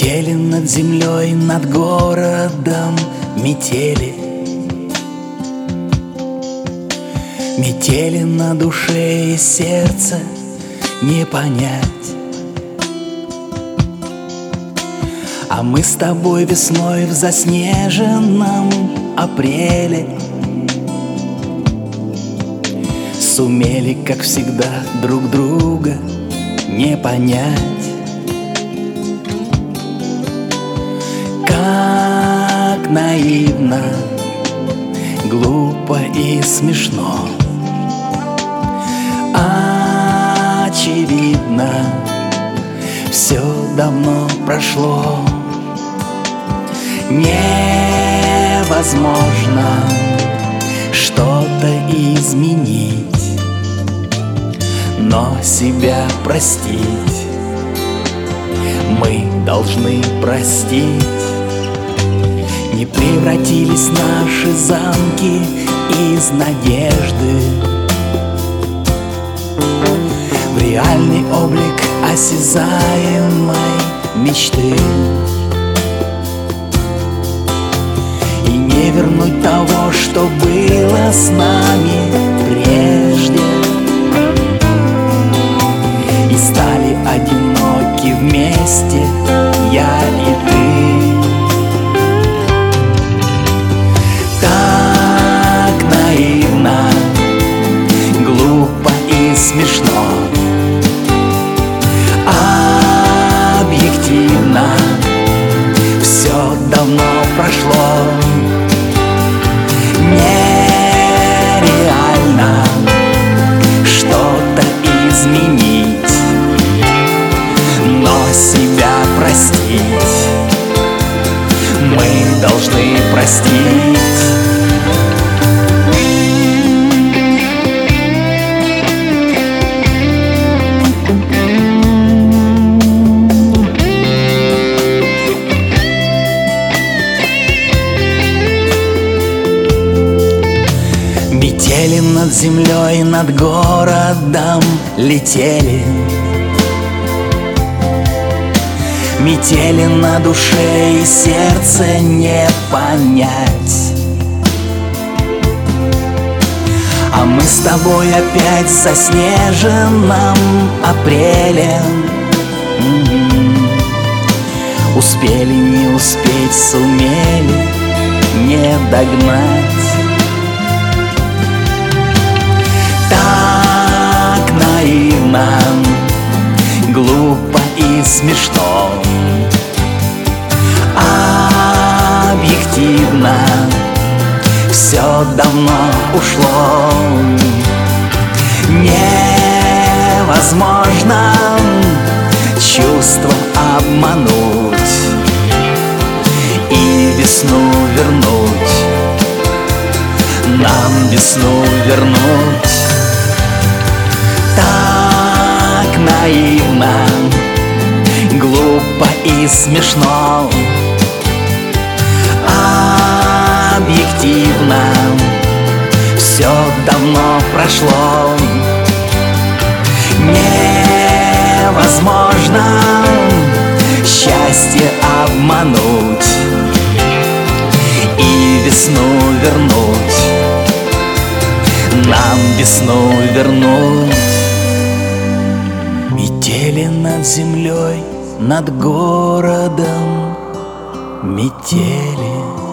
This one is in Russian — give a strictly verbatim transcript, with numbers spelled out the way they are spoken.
Метели над землей, над городом, метели. Метели на душе и сердце не понять. А мы с тобой весной в заснеженном апреле сумели, как всегда, друг друга не понять. Как наивно, глупо и смешно, очевидно, все давно прошло. Невозможно что-то изменить, но себя простить мы должны простить. Не превратились наши замки из надежды в реальный облик осязаемой мечты. И не вернуть того, что было с нами прежде. И стали одиноки вместе, я и ты. Так наивно, глупо и смешно, объективно, все давно прошло. Нереально что-то изменить, но себя простить мы должны простить. Метели над землей, над городом летели. Метели на душе и сердце не понять. А мы с тобой опять в заснеженном апреле. М-м-м. Успели, не успеть, сумели не догнать. Так наивно, глупо и смешно, объективно, все давно ушло. Невозможно чувством обмануть и весну вернуть, нам весну вернуть. Так наивно, глупо и смешно, объективно, все давно прошло. Невозможно счастье обмануть и весну вернуть, нам весну вернуть. Метели над землей, над городом, метели.